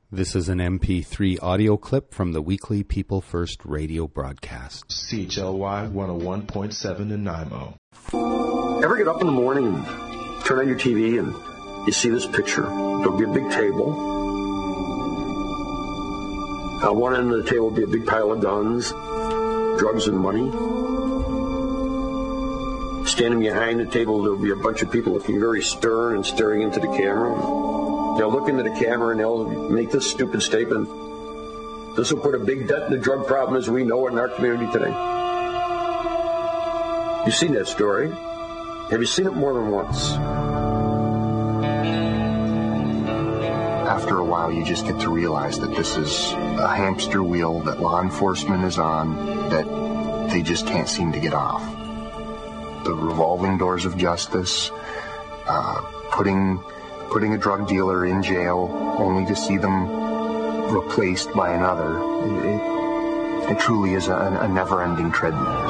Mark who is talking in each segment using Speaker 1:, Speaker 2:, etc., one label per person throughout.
Speaker 1: This is an MP3 audio clip from the weekly People First radio broadcast.
Speaker 2: CHLY 101.7 in Nanaimo.
Speaker 3: Ever get up in the morning and turn on your TV and you see this picture? There'll be a big table. On one end of the table will be a big pile of guns, drugs and money. Standing behind the table, there'll be a bunch of people looking very stern and staring into the camera. They'll look into the camera and they'll make this stupid statement. This will put a big dent in the drug problem as we know it in our community today. You've seen that story. Have you seen it more than once?
Speaker 4: After a while, you just get to realize that this is a hamster wheel that law enforcement is on that they just can't seem to get off. The revolving doors of justice, putting a drug dealer in jail only to see them replaced by another. It truly is a never-ending treadmill.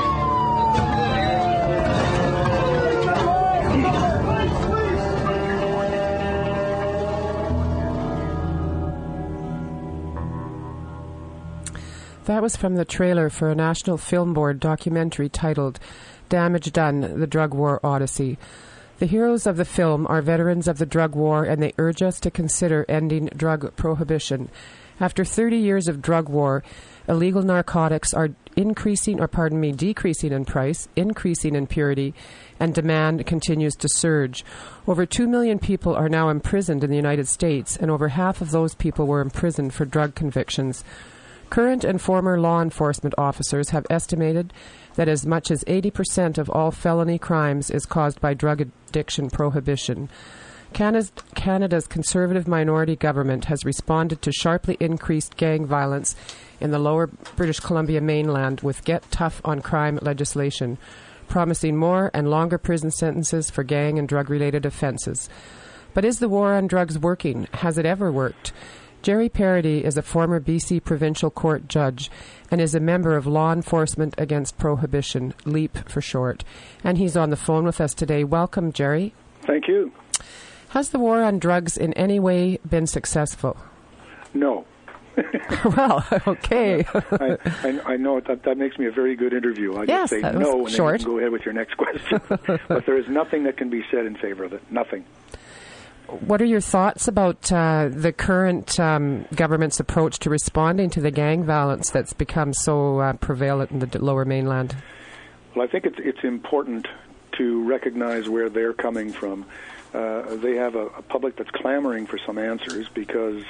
Speaker 5: That was from the trailer for a National Film Board documentary titled Damage Done, The Drug War Odyssey. The heroes of the film are veterans of the drug war, and they urge us to consider ending drug prohibition. After 30 years of drug war, illegal narcotics are decreasing in price, increasing in purity, and demand continues to surge. Over 2 million people are now imprisoned in the United States, and over half of those people were imprisoned for drug convictions. Current and former law enforcement officers have estimated that as much as 80% of all felony crimes is caused by drug addiction prohibition. Canada's Conservative minority government has responded to sharply increased gang violence in the lower British Columbia mainland with Get Tough on Crime legislation, promising more and longer prison sentences for gang and drug-related offences. But is the war on drugs working? Has it ever worked? Jerry Parody is a former BC Provincial Court judge and is a member of Law Enforcement Against Prohibition, LEAP for short. And he's on the phone with us today. Welcome, Jerry.
Speaker 6: Thank you.
Speaker 5: Has the war on drugs in any way been successful?
Speaker 6: No.
Speaker 5: Well, okay.
Speaker 6: I know that makes me a very good interview. I just say no, and
Speaker 5: short.
Speaker 6: then you can go ahead with your next question. But there is nothing that can be said in favor of it. Nothing.
Speaker 5: What are your thoughts about the current government's approach to responding to the gang violence that's become so prevalent in the lower mainland?
Speaker 6: Well, I think it's important to recognize where they're coming from. They have a public that's clamoring for some answers because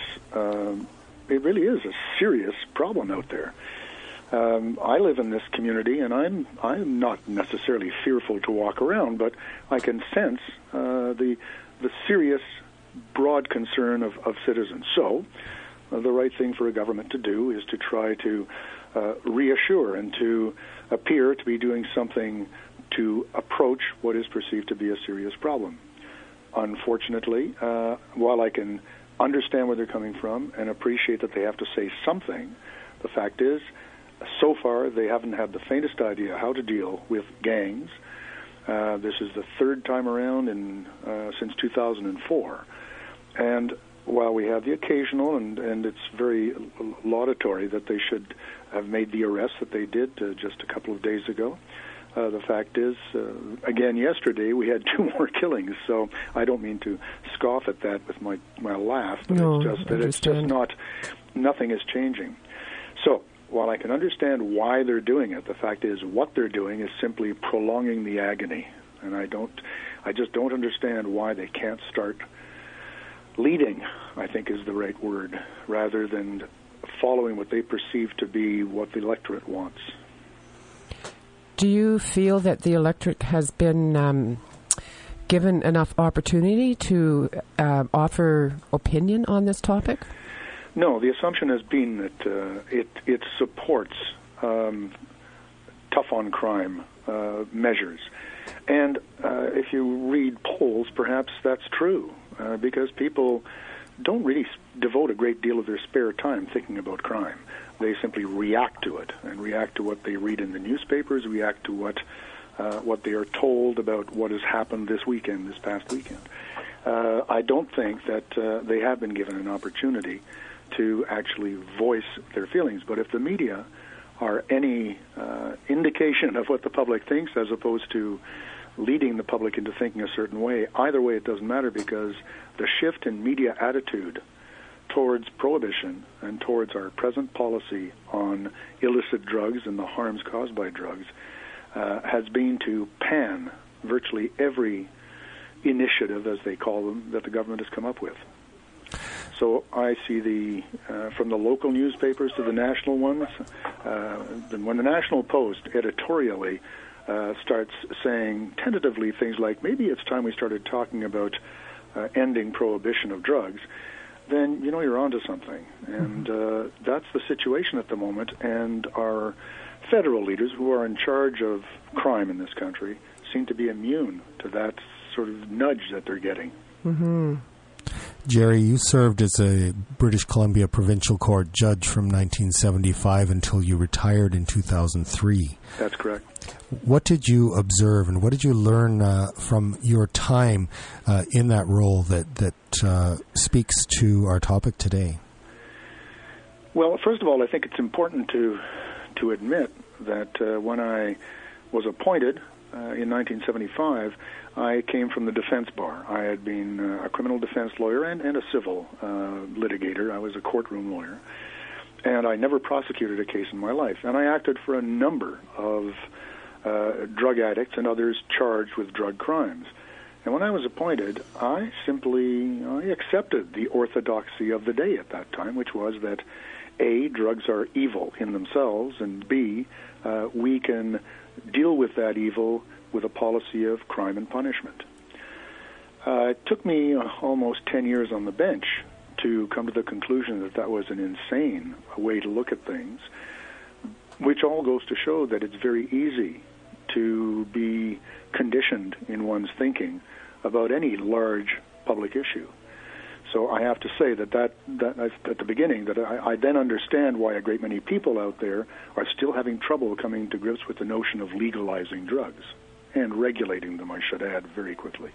Speaker 6: it really is a serious problem out there. I live in this community, and I'm not necessarily fearful to walk around, but I can sense the serious, broad concern of citizens. So the right thing for a government to do is to try to reassure and to appear to be doing something to approach what is perceived to be a serious problem. Unfortunately, while I can understand where they're coming from and appreciate that they have to say something, the fact is, so far they haven't had the faintest idea how to deal with gangs. This is the third time around since 2004. And while we have the occasional, and it's very laudatory that they should have made the arrest that they did just a couple of days ago, the fact is, again, yesterday we had 2 more killings. So I don't mean to scoff at that with my laugh, but it's just not, nothing is changing. So while I can understand why they're doing it, the fact is what they're doing is simply prolonging the agony. And I just don't understand why they can't start leading, I think is the right word, rather than following what they perceive to be what the electorate wants.
Speaker 5: Do you feel that the electorate has been given enough opportunity to offer opinion on this topic?
Speaker 6: No, the assumption has been that it supports tough on crime measures. And if you read polls, perhaps that's true, because people don't really devote a great deal of their spare time thinking about crime. They simply react to it and react to what they read in the newspapers, react to what they are told about what has happened this past weekend. I don't think that they have been given an opportunity to actually voice their feelings. But if the media are any indication of what the public thinks as opposed to leading the public into thinking a certain way, either way it doesn't matter, because the shift in media attitude towards prohibition and towards our present policy on illicit drugs and the harms caused by drugs has been to pan virtually every initiative, as they call them, that the government has come up with. So I see from the local newspapers to the national ones, when the National Post editorially starts saying tentatively things like, maybe it's time we started talking about ending prohibition of drugs, then you know you're onto something. And that's the situation at the moment. And our federal leaders, who are in charge of crime in this country, seem to be immune to that sort of nudge that they're getting.
Speaker 7: Mm-hmm. Jerry, you served as a British Columbia Provincial Court judge from 1975 until you retired in 2003.
Speaker 6: That's correct.
Speaker 7: What did you observe and what did you learn from your time in that role that speaks to our topic today?
Speaker 6: Well, first of all, I think it's important to admit that when I was appointed in 1975, I came from the defense bar. I had been a criminal defense lawyer and a civil litigator. I was a courtroom lawyer. And I never prosecuted a case in my life. And I acted for a number of drug addicts and others charged with drug crimes. And when I was appointed, I accepted the orthodoxy of the day at that time, which was that A, drugs are evil in themselves, and B, we can deal with that evil with a policy of crime and punishment. It took me almost 10 years on the bench to come to the conclusion that that was an insane way to look at things, which all goes to show that it's very easy to be conditioned in one's thinking about any large public issue. So I have to say that at the beginning, that I then understand why a great many people out there are still having trouble coming to grips with the notion of legalizing drugs and regulating them, I should add, very quickly.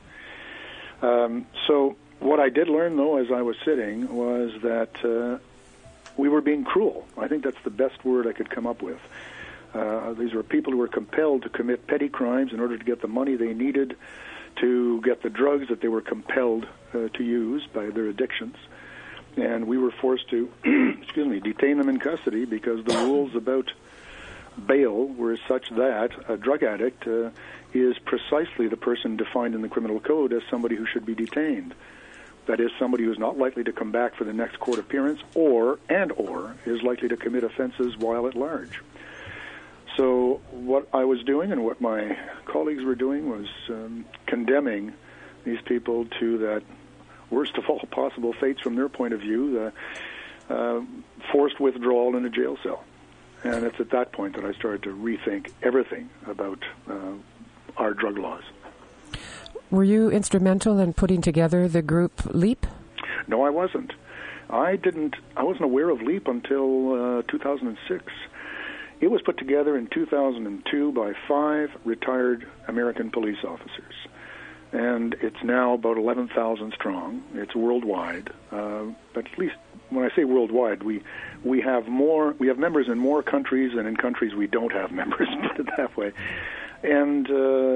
Speaker 6: So what I did learn, though, as I was sitting, was that we were being cruel. I think that's the best word I could come up with. These were people who were compelled to commit petty crimes in order to get the money they needed to get the drugs that they were compelled to use by their addictions. And we were forced to, detain them in custody because the rules about bail were such that a drug addict is precisely the person defined in the criminal code as somebody who should be detained. That is, somebody who is not likely to come back for the next court appearance or is likely to commit offenses while at large. So what I was doing and what my colleagues were doing was condemning these people to that worst of all possible fates from their point of view, forced withdrawal in a jail cell. And it's at that point that I started to rethink everything about our drug laws.
Speaker 5: Were you instrumental in putting together the group LEAP?
Speaker 6: No, I wasn't. I wasn't aware of LEAP until 2006. It was put together in 2002 by 5 retired American police officers. And it's now about 11,000 strong. It's worldwide. But at least when I say worldwide, we have members in more countries than in countries we don't have members, put it that way. And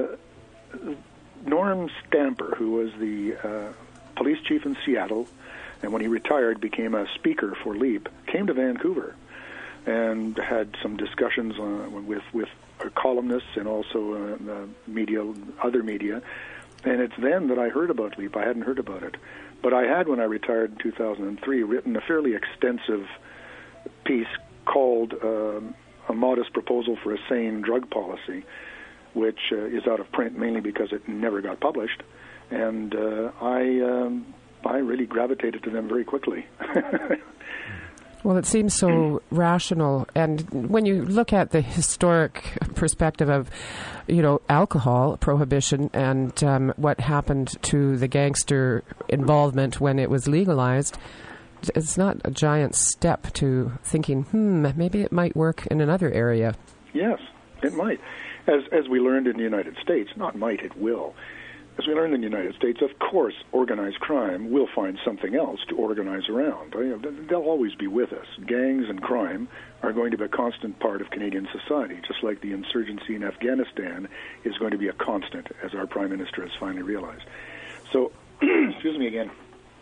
Speaker 6: Norm Stamper, who was the police chief in Seattle, and when he retired became a speaker for LEAP, came to Vancouver and had some discussions with columnists and also other media. And it's then that I heard about LEAP. I hadn't heard about it. But I had, when I retired in 2003, written a fairly extensive piece called A Modest Proposal for a Sane Drug Policy, which is out of print mainly because it never got published. And I really gravitated to them very quickly.
Speaker 5: Well, it seems so rational. And when you look at the historic perspective of, alcohol prohibition and what happened to the gangster involvement when it was legalized, it's not a giant step to thinking, maybe it might work in another area.
Speaker 6: Yes, it might. As we learned in the United States, not might, it will. as we learned in the United States, of course, organized crime will find something else to organize around. They'll always be with us. Gangs and crime are going to be a constant part of Canadian society, just like the insurgency in Afghanistan is going to be a constant, as our Prime Minister has finally realized. So, excuse me again.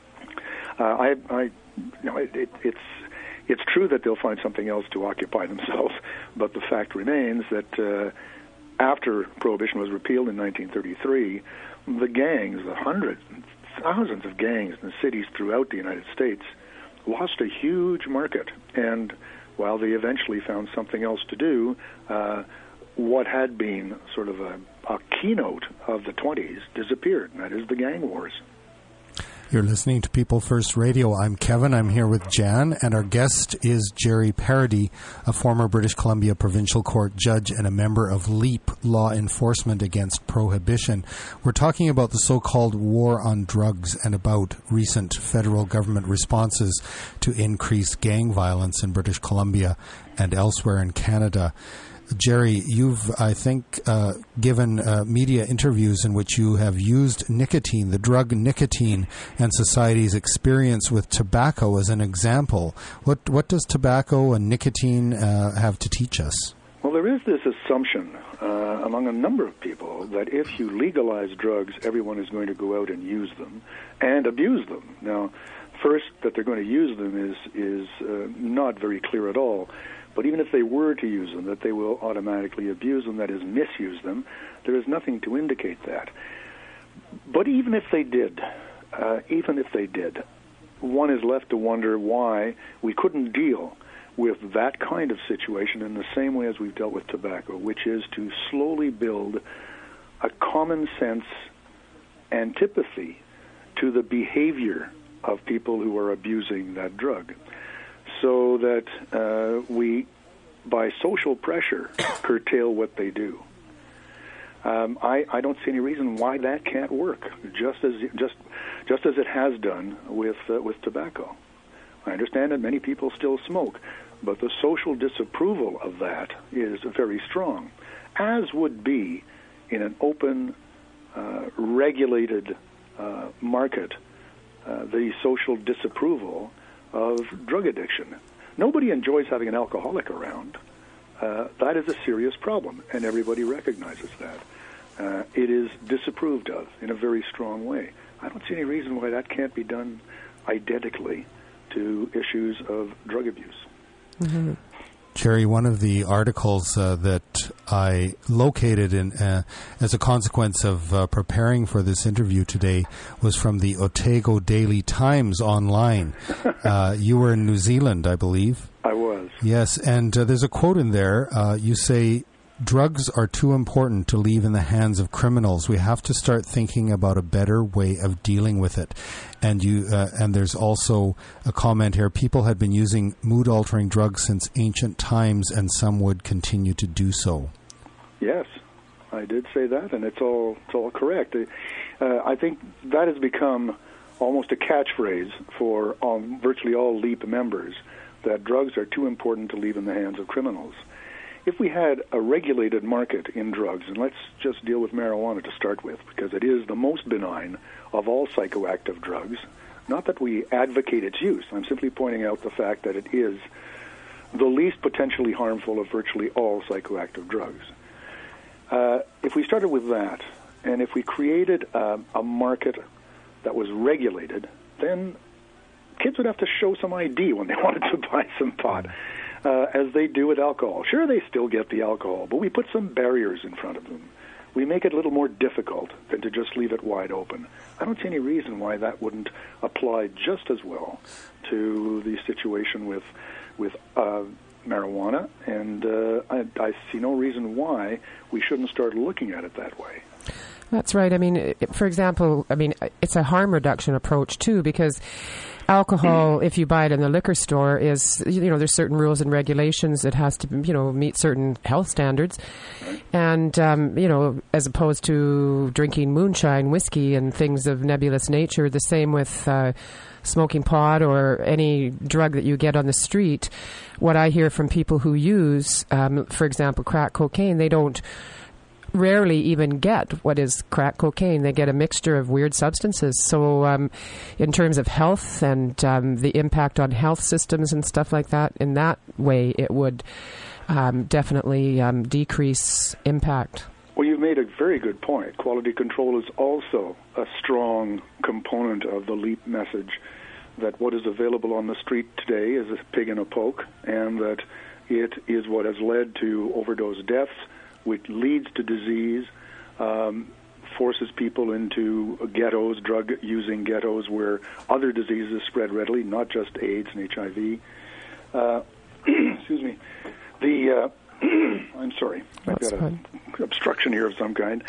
Speaker 6: It's true that they'll find something else to occupy themselves, but the fact remains that after Prohibition was repealed in 1933, the gangs, the hundreds and thousands of gangs in the cities throughout the United States, lost a huge market. And while they eventually found something else to do, what had been sort of a keynote of the 20s disappeared, and that is the gang wars.
Speaker 7: You're listening to People First Radio. I'm Kevin. I'm here with Jan, and our guest is Jerry Paradis, a former British Columbia Provincial Court judge and a member of LEAP, Law Enforcement Against Prohibition. We're talking about the so-called war on drugs and about recent federal government responses to increased gang violence in British Columbia and elsewhere in Canada. Jerry, you've, I think, given media interviews in which you have used nicotine, the drug nicotine, and society's experience with tobacco as an example. What does tobacco and nicotine have to teach us?
Speaker 6: Well, there is this assumption among a number of people that if you legalize drugs, everyone is going to go out and use them and abuse them. Now, first, that they're going to use them is not very clear at all. But even if they were to use them, that they will automatically abuse them, that is, misuse them, there is nothing to indicate that. But even if they did, one is left to wonder why we couldn't deal with that kind of situation in the same way as we've dealt with tobacco, which is to slowly build a common sense antipathy to the behavior of people who are abusing that drug, so that we, by social pressure, curtail what they do. I don't see any reason why that can't work, just as it has done with tobacco. I understand that many people still smoke, but the social disapproval of that is very strong, as would be in an open, regulated market, the social disapproval of drug addiction. Nobody enjoys having an alcoholic around. That is a serious problem, and everybody recognizes that. It is disapproved of in a very strong way. I don't see any reason why that can't be done identically to issues of drug abuse.
Speaker 5: Mm-hmm.
Speaker 7: Jerry, one of the articles that I located in as a consequence of preparing for this interview today was from the Otago Daily Times online. You were in New Zealand, I believe.
Speaker 6: I was.
Speaker 7: Yes, and there's a quote in there. You say, "Drugs are too important to leave in the hands of criminals. We have to start thinking about a better way of dealing with it." And and there's also a comment here. People had been using mood-altering drugs since ancient times, and some would continue to do so. Yes,
Speaker 6: I did say that, and it's all correct. I think that has become almost a catchphrase for virtually all LEAP members, that drugs are too important to leave in the hands of criminals. If we had a regulated market in drugs, and let's just deal with marijuana to start with, because it is the most benign of all psychoactive drugs, not that we advocate its use, I'm simply pointing out the fact that it is the least potentially harmful of virtually all psychoactive drugs. If we started with that, and if we created a market that was regulated, then kids would have to show some ID when they wanted to buy some pot. As they do with alcohol. Sure, they still get the alcohol, but we put some barriers in front of them. We make it a little more difficult than to just leave it wide open. I don't see any reason why that wouldn't apply just as well to the situation with marijuana, and I see no reason why we shouldn't start looking at it that way.
Speaker 5: That's right. I mean, for example, it's a harm reduction approach too, because alcohol, if you buy it in the liquor store, is, there's certain rules and regulations. It has to, meet certain health standards. And, as opposed to drinking moonshine, whiskey, and things of nebulous nature, the same with smoking pot or any drug that you get on the street. What I hear from people who use, for example, crack cocaine, they don't rarely even get what is crack cocaine. They get a mixture of weird substances. So in terms of health and the impact on health systems and stuff like that, in that way it would definitely decrease impact.
Speaker 6: Well, you've made a very good point. Quality control is also a strong component of the LEAP message, that what is available on the street today is a pig in a poke, and that it is what has led to overdose deaths, which leads to disease, forces people into ghettos, drug-using ghettos, where other diseases spread readily, not just AIDS and HIV. Excuse me. I'm sorry. I've got an obstruction here of some kind.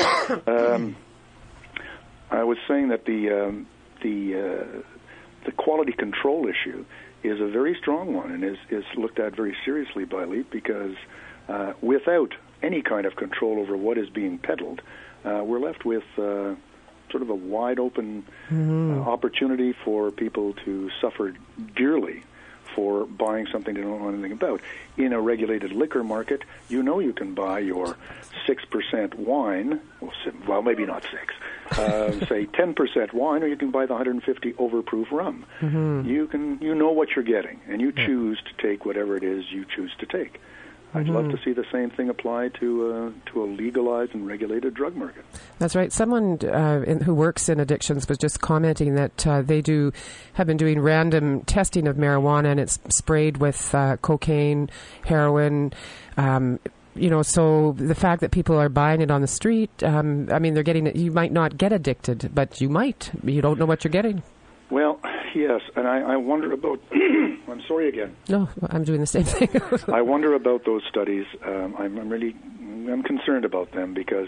Speaker 6: I was saying that the quality control issue is a very strong one and is looked at very seriously by LEAP, because without any kind of control over what is being peddled, we're left with sort of a wide-open opportunity for people to suffer dearly for buying something they don't know anything about. In a regulated liquor market, you know you can buy your 6% wine, well, maybe not 6, say 10% wine, or you can buy the 150 overproof rum. You know what you're getting, and you choose to take whatever it is you choose to take. I'd love to see the same thing applied to a legalized and regulated drug market.
Speaker 5: That's right. Someone who works in addictions was just commenting that they have been doing random testing of marijuana, and it's sprayed with cocaine, heroin. So the fact that people are buying it on the street, they're getting it. You might not get addicted, but you might. You don't know what you're getting.
Speaker 6: Well, yes, and I wonder about... I'm sorry again.
Speaker 5: No, I'm doing the same thing.
Speaker 6: I wonder about those studies. I'm concerned about them, because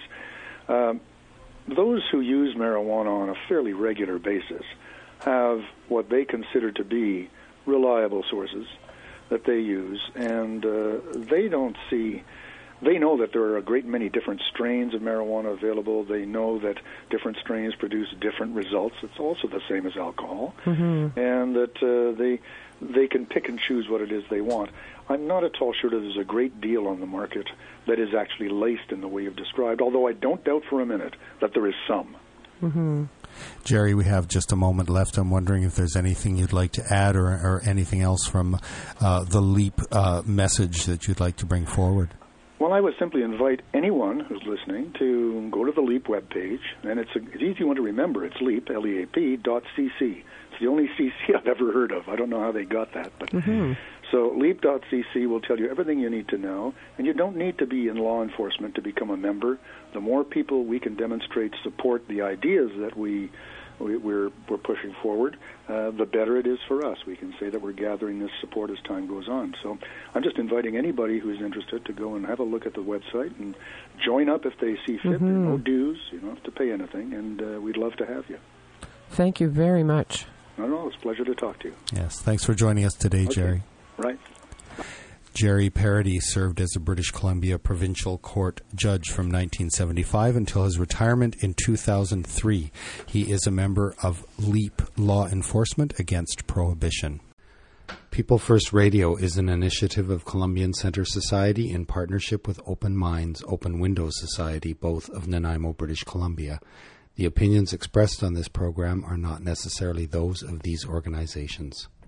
Speaker 6: those who use marijuana on a fairly regular basis have what they consider to be reliable sources that they use, and they don't see... They know that there are a great many different strains of marijuana available. They know that different strains produce different results. It's also the same as alcohol. And that they can pick and choose what it is they want. I'm not at all sure that there's a great deal on the market that is actually laced in the way you've described, although I don't doubt for a minute that there is some.
Speaker 7: Jerry, we have just a moment left. I'm wondering if there's anything you'd like to add, or anything else from the LEAP message that you'd like to bring forward.
Speaker 6: Well, I would simply invite anyone who's listening to go to the LEAP webpage, and it's an easy one to remember. It's LEAP, LEAP.cc. It's the only CC I've ever heard of. I don't know how they got that. But So LEAP.cc will tell you everything you need to know, and you don't need to be in law enforcement to become a member. The more people we can demonstrate support the ideas that we're pushing forward, the better it is for us. We can say that we're gathering this support as time goes on. So I'm just inviting anybody who's interested to go and have a look at the website and join up if they see fit. There are no dues. You don't have to pay anything, and we'd love to have you.
Speaker 5: Thank you very much.
Speaker 6: No, it's a pleasure to talk to you.
Speaker 7: Yes, thanks for joining us today, Jerry.
Speaker 6: Right.
Speaker 7: Jerry Parody served as a British Columbia Provincial Court judge from 1975 until his retirement in 2003. He is a member of LEAP Law Enforcement Against Prohibition.
Speaker 1: People First Radio is an initiative of Columbian Centre Society in partnership with Open Minds, Open Windows Society, both of Nanaimo, British Columbia. The opinions expressed on this program are not necessarily those of these organizations.